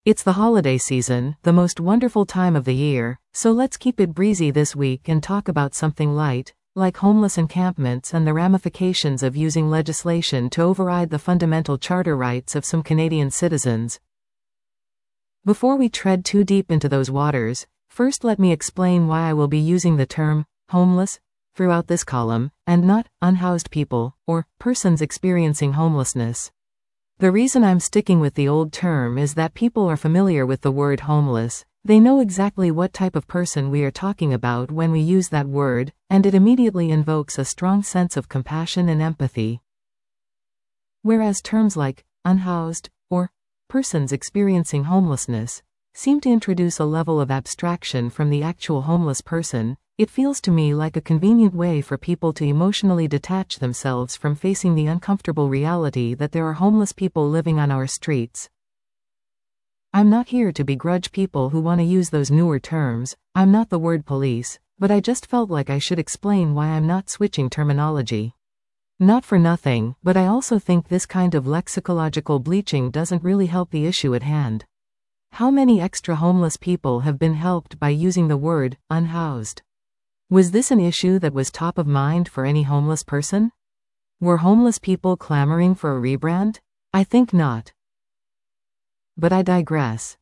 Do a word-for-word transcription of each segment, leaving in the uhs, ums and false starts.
It's the holiday season, the most wonderful time of the year, so let's keep it breezy this week and talk about something light, like homeless encampments and the ramifications of using legislation to override the fundamental charter rights of some Canadian citizens. Before we tread too deep into those waters, first let me explain why I will be using the term homeless throughout this column, and not unhoused people, or persons experiencing homelessness. The reason I'm sticking with the old term is that people are familiar with the word homeless. They know exactly what type of person we are talking about when we use that word, and it immediately invokes a strong sense of compassion and empathy. Whereas terms like unhoused or persons experiencing homelessness seem to introduce a level of abstraction from the actual homeless person, it feels to me like a convenient way for people to emotionally detach themselves from facing the uncomfortable reality that there are homeless people living on our streets. I'm not here to begrudge people who want to use those newer terms. I'm not the word police, but I just felt like I should explain why I'm not switching terminology. Not for nothing, but I also think this kind of lexicological bleaching doesn't really help the issue at hand. How many extra homeless people have been helped by using the word unhoused? Was this an issue that was top of mind for any homeless person? Were homeless people clamoring for a rebrand? I think not. But I digress.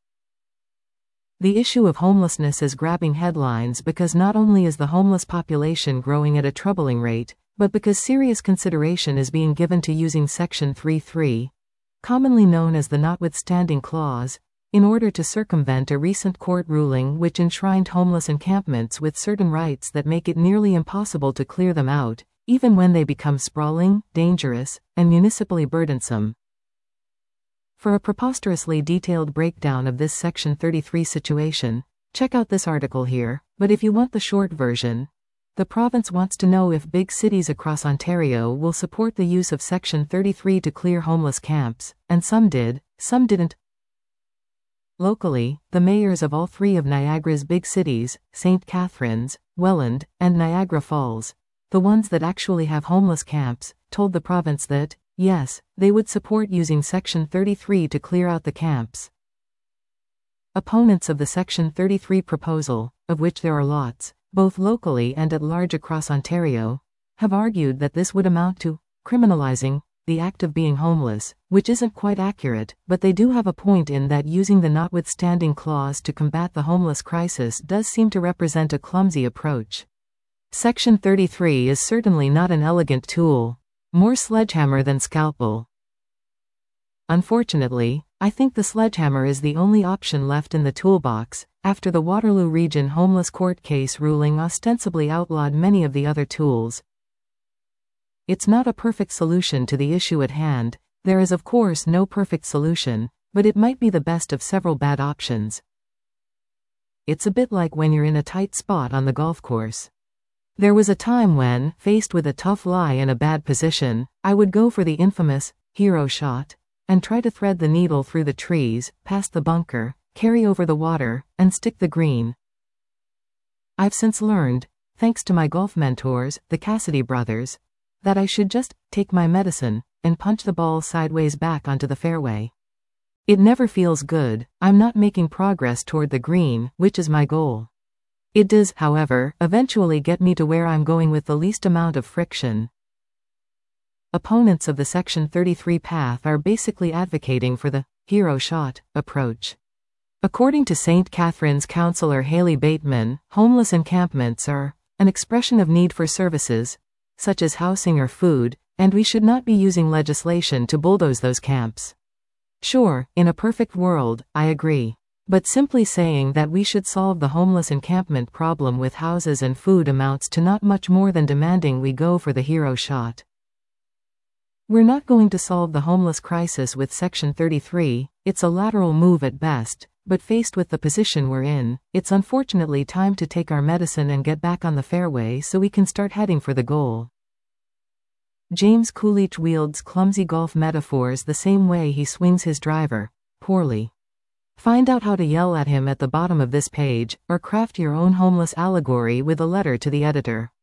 The issue of homelessness is grabbing headlines because not only is the homeless population growing at a troubling rate, but because serious consideration is being given to using Section thirty-three, commonly known as the Notwithstanding Clause, in order to circumvent a recent court ruling which enshrined homeless encampments with certain rights that make it nearly impossible to clear them out, even when they become sprawling, dangerous, and municipally burdensome. For a preposterously detailed breakdown of this Section thirty-three situation, check out this article here, but if you want the short version, the province wants to know if big cities across Ontario will support the use of Section thirty-three to clear homeless camps, and some did, some didn't. Locally, the mayors of all three of Niagara's big cities, Saint Catharines, Welland, and Niagara Falls, the ones that actually have homeless camps, told the province that, yes, they would support using Section thirty-three to clear out the camps. Opponents of the Section thirty-three proposal, of which there are lots, both locally and at large across Ontario, have argued that this would amount to criminalizing the act of being homeless, which isn't quite accurate, but they do have a point in that using the Notwithstanding Clause to combat the homeless crisis does seem to represent a clumsy approach. Section thirty-three is certainly not an elegant tool. More sledgehammer than scalpel. Unfortunately, I think the sledgehammer is the only option left in the toolbox, after the Waterloo Region Homeless Court case ruling ostensibly outlawed many of the other tools. It's not a perfect solution to the issue at hand. There is of course no perfect solution, but it might be the best of several bad options. It's a bit like when you're in a tight spot on the golf course. There was a time when, faced with a tough lie in a bad position, I would go for the infamous hero shot, and try to thread the needle through the trees, past the bunker, carry over the water, and stick the green. I've since learned, thanks to my golf mentors, the Cassidy brothers, that I should just take my medicine and punch the ball sideways back onto the fairway. It never feels good. I'm not making progress toward the green, which is my goal. It does, however, eventually get me to where I'm going with the least amount of friction. Opponents of the Section thirty-three path are basically advocating for the hero shot approach. According to Saint Catharines councillor Haley Bateman, homeless encampments are an expression of need for services, such as housing or food, and we should not be using legislation to bulldoze those camps. Sure, in a perfect world, I agree. But simply saying that we should solve the homeless encampment problem with houses and food amounts to not much more than demanding we go for the hero shot. We're not going to solve the homeless crisis with Section thirty-three, it's a lateral move at best, but faced with the position we're in, it's unfortunately time to take our medicine and get back on the fairway so we can start heading for the goal. James Coolidge wields clumsy golf metaphors the same way he swings his driver, poorly. Find out how to yell at him at the bottom of this page, or craft your own homeless allegory with a letter to the editor.